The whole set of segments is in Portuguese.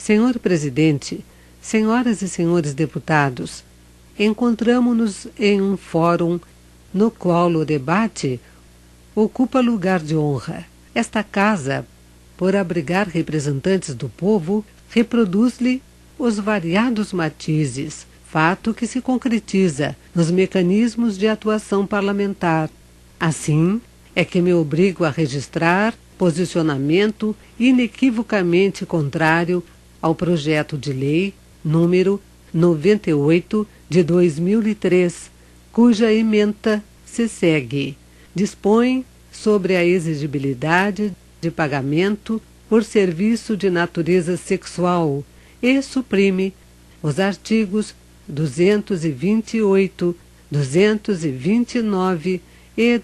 Senhor Presidente, senhoras e senhores deputados, encontramo-nos em um fórum no qual o debate ocupa lugar de honra. Esta casa, por abrigar representantes do povo, reproduz-lhe os variados matizes, fato que se concretiza nos mecanismos de atuação parlamentar. Assim, é que me obrigo a registrar posicionamento inequivocamente contrário ao projeto de lei número 98 de 2003, cuja ementa se segue. Dispõe sobre a exigibilidade de pagamento por serviço de natureza sexual e suprime os artigos 228, 229 e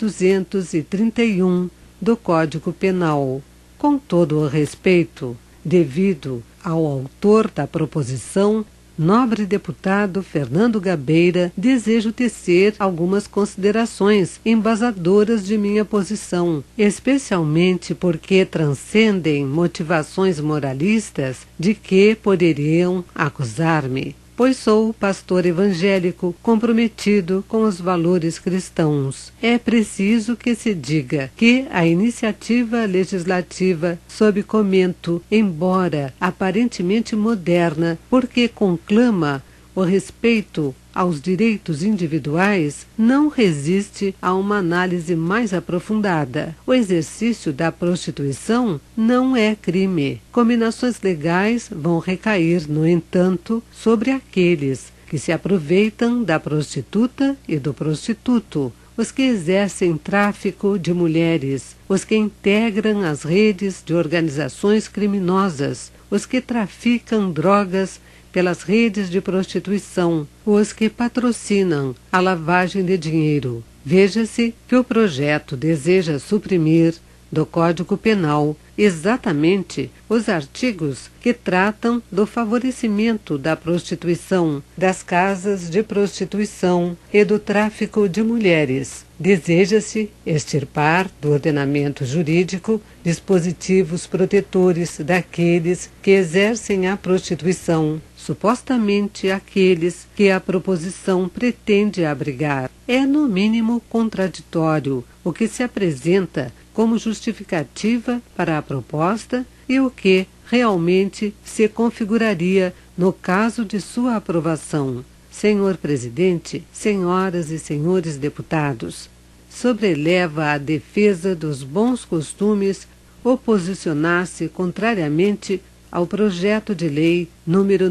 231 do Código Penal. Com todo o respeito devido ao autor da proposição, nobre deputado Fernando Gabeira, desejo tecer algumas considerações embasadoras de minha posição, especialmente porque transcendem motivações moralistas de que poderiam acusar-me, pois sou pastor evangélico comprometido com os valores cristãos. É preciso que se diga que a iniciativa legislativa sob comento, embora aparentemente moderna, porque conclama o respeito aos direitos individuais, não resiste a uma análise mais aprofundada. O exercício da prostituição não é crime. Combinações legais vão recair, no entanto, sobre aqueles que se aproveitam da prostituta e do prostituto, os que exercem tráfico de mulheres, os que integram as redes de organizações criminosas, os que traficam drogas pelas redes de prostituição, os que patrocinam a lavagem de dinheiro. Veja-se que o projeto deseja suprimir do Código Penal exatamente os artigos que tratam do favorecimento da prostituição, das casas de prostituição e do tráfico de mulheres. Deseja-se extirpar do ordenamento jurídico dispositivos protetores daqueles que exercem a prostituição, supostamente aqueles que a proposição pretende abrigar. É no mínimo contraditório o que se apresenta como justificativa para a proposta e o que realmente se configuraria no caso de sua aprovação. Senhor Presidente, senhoras e senhores deputados, sobreleva a defesa dos bons costumes oposicionar-se contrariamente ao projeto de lei número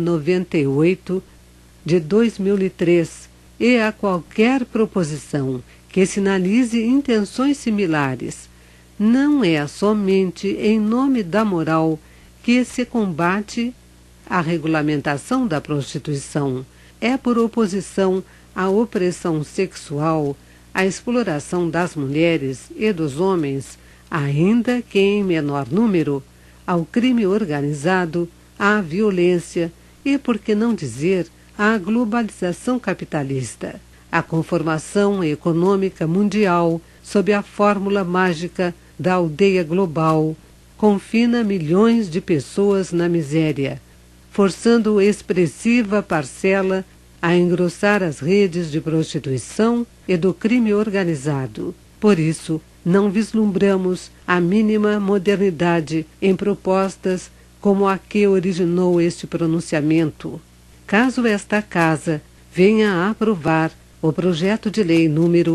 98 de 2003 e a qualquer proposição que sinalize intenções similares. Não é somente em nome da moral que se combate a regulamentação da prostituição, é por oposição à opressão sexual, à exploração das mulheres e dos homens, ainda que em menor número, ao crime organizado, à violência e, por que não dizer, à globalização capitalista, à conformação econômica mundial sob a fórmula mágica da aldeia global, confina milhões de pessoas na miséria, forçando expressiva parcela a engrossar as redes de prostituição e do crime organizado. Por isso, não vislumbramos a mínima modernidade em propostas como a que originou este pronunciamento. Caso esta Casa venha a aprovar o projeto de lei número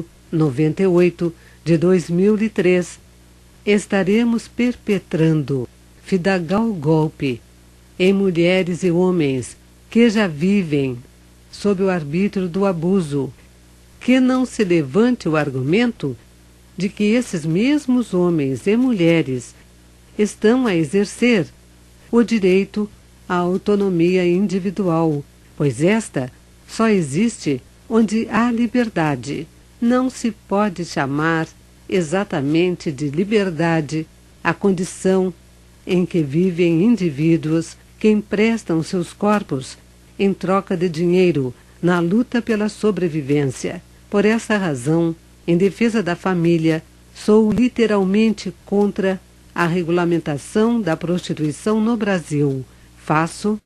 98 de 2003, estaremos perpetrando flagrante golpe em mulheres e homens que já vivem sob o arbítrio do abuso. Que não se levante o argumento de que esses mesmos homens e mulheres estão a exercer o direito à autonomia individual, pois esta só existe onde há liberdade. Não se pode chamar exatamente de liberdade a condição em que vivem indivíduos que emprestam seus corpos em troca de dinheiro na luta pela sobrevivência. Por essa razão, em defesa da família, sou literalmente contra a regulamentação da prostituição no Brasil. Faço